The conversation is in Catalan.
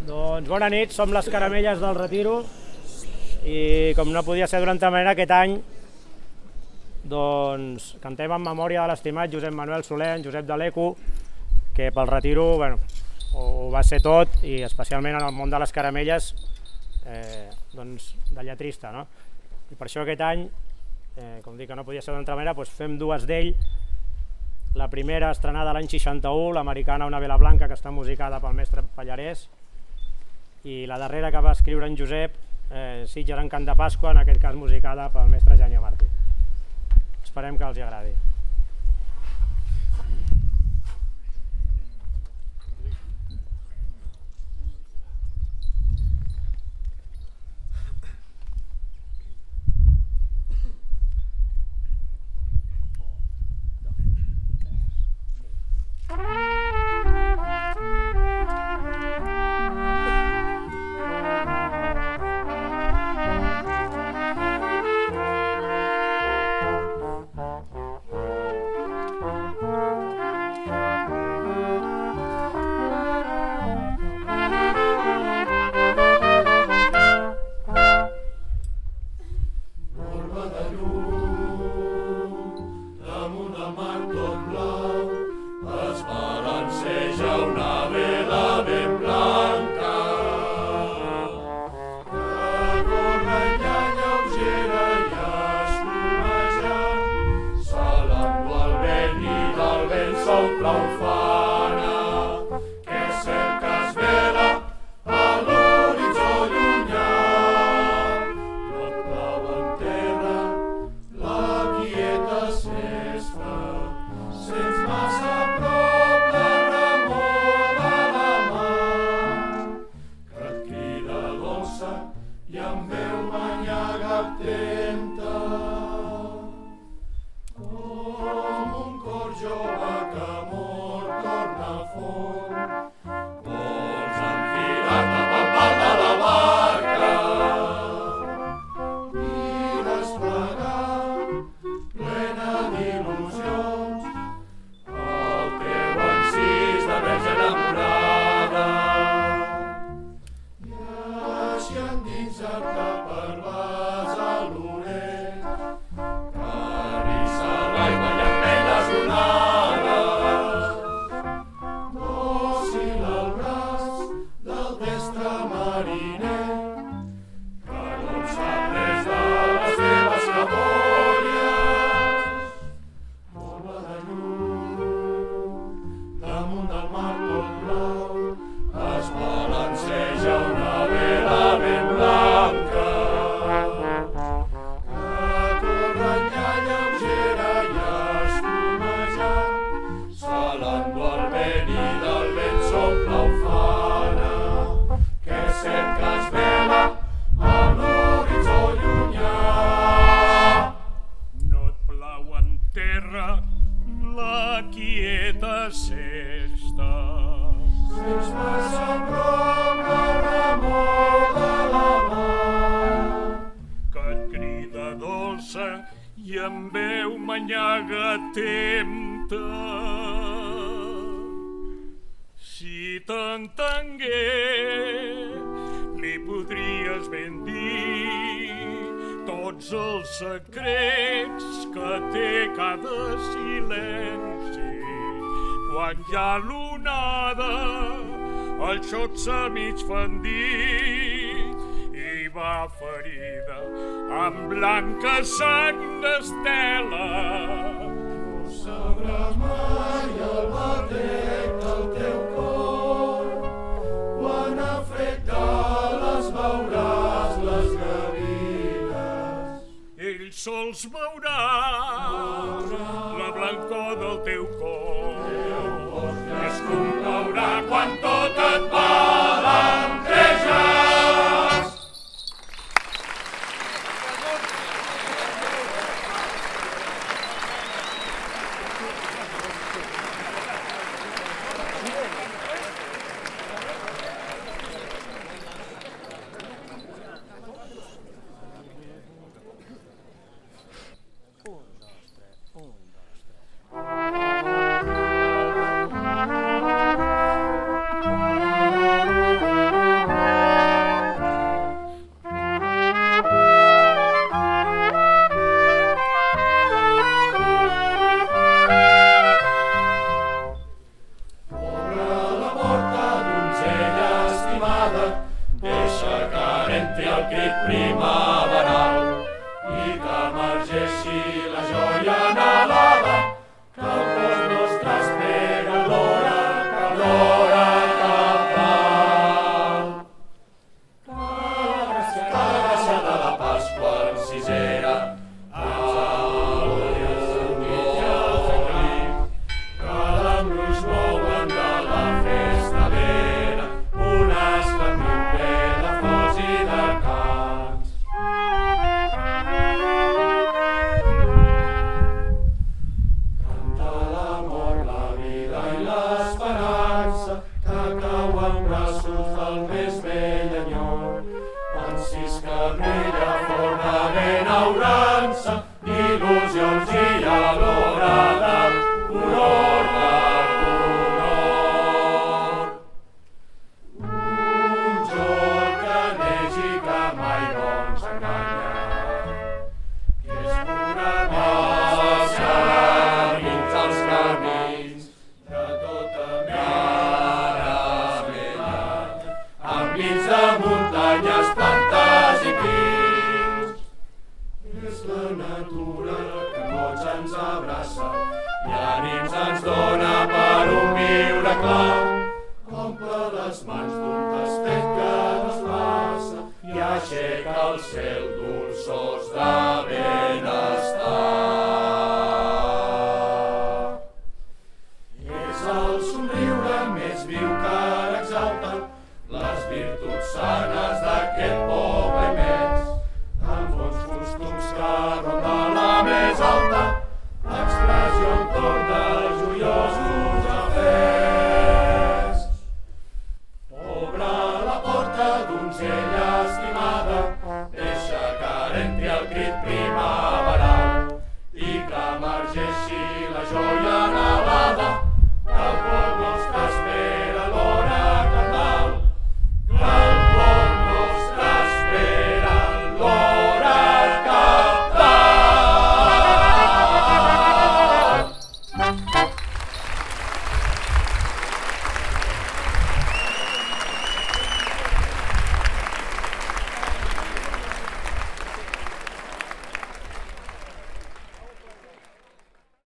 Doncs bona nit, som les Caramelles del Retiro i com no podia ser d'una altra manera aquest any doncs cantem en memòria de l'estimat Josep Manuel Soler, Josep de l'Eco, que pel Retiro ho va ser tot i especialment en el món de les caramelles de lletrista. I per això aquest any, com dic que no podia ser d'una altra manera, fem dues d'ell. La primera estrenada l'any 61, l'americana Una vela blanca, que està musicada pel mestre Pallarès, i la darrera que va escriure en Josep, Sitges en cant de Pasqua, en aquest cas musicada pel mestre Geni Martí. Esperem que els agradi. primaveral i que emergeixi la joia anhelada que el cos nostre espera l'hora cap dalt. Cada gràcia de la Pasqua encisera il·lusions i alhora honor per honor. Un joc que neix i que mai no ens enganya, que és pura gràcia dins els camins de tota meravella, enmig de muntanyes, plantes i pins. És la natura que goig ens abraça i ànims ens dona per un viure clar. Omple les mans d'un tastet que desplaça i aixeca el cel dolçors de benestar. És el somriure més viu que l'exalta